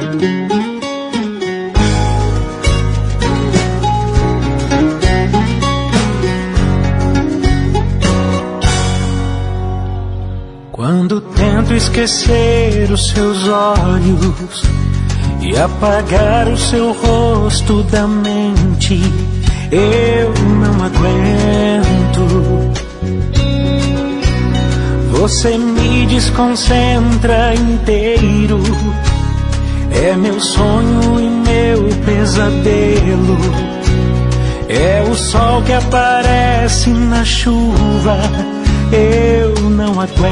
Quando tento esquecer os seus olhos e apagar o seu rosto da mente, eu não aguento. Você me desconcentra inteiro. É meu sonho e meu pesadelo. É o sol que aparece na chuva. Eu não aguento.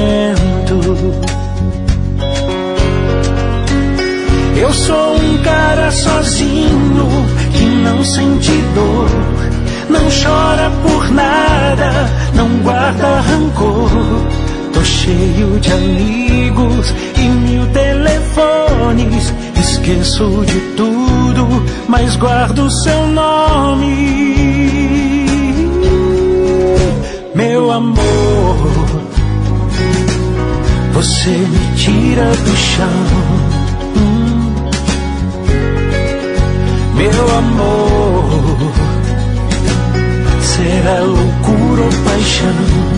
Eu sou um cara sozinho que não sente dor, não chora por nada, não guarda rancor. Tô cheio de amigos e 1000 telefones. Esqueço de tudo, mas guardo seu nome. Meu amor, você me tira do chão. Meu amor, será loucura ou paixão?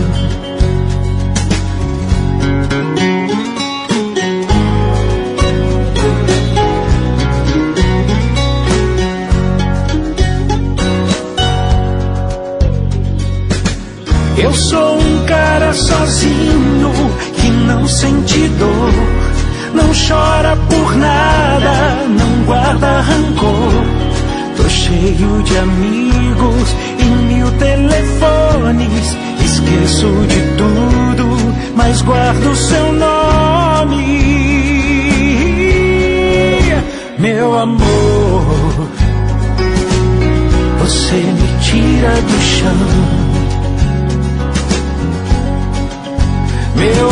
Eu sou um cara sozinho que não sente dor, não chora por nada, não guarda rancor. Tô cheio de amigos e 1000 telefones. Esqueço de tudo, mas guardo seu nome. Meu amor, você me tira do chão. Meu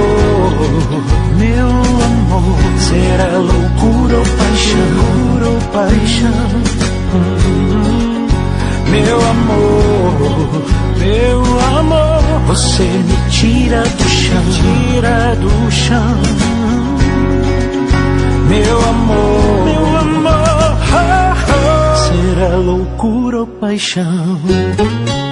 amor, será loucura ou paixão? Meu amor, você me tira do chão, Meu amor, será loucura ou paixão?